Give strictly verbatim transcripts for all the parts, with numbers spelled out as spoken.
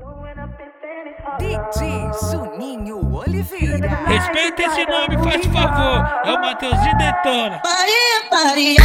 D J Juninho Oliveira. Respeita esse nome, faz favor. É o Mateuzinho Detona. Maria,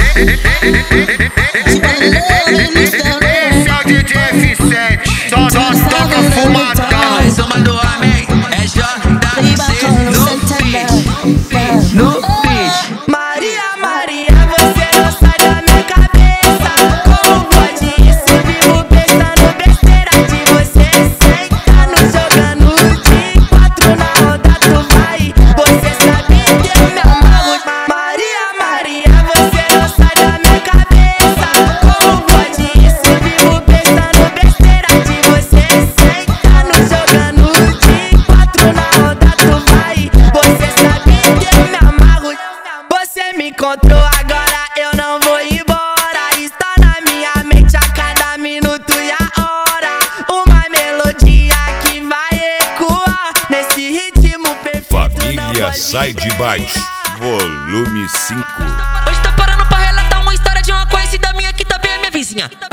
Esse é o D J F sete. Só, só toca fumadão. Mais uma do homem é J C no beat. No beat. Maria, Maria, você não sai da minha cabeça. Como pode isso? Vivo pensando besteira de você. Sentando, jogando de quatro na roda, tu vai. Você sabe que eu me amarro. Maria, Maria, você não sai da minha cabeça. Como pode isso? Vivo pensando besteira de você. Sentando, jogando de quatro na roda, tu vai. Você sabe que eu me amarro. Você me encontrou agora, eu não vou embora. Está na minha mente a cada minuto e a hora. Uma melodia que vai ecoar nesse ritmo perfeito. Família Sai de Baixo, volume cinco. Hoje tô parando pra relatar uma história de uma conhecida minha que também é minha vizinha.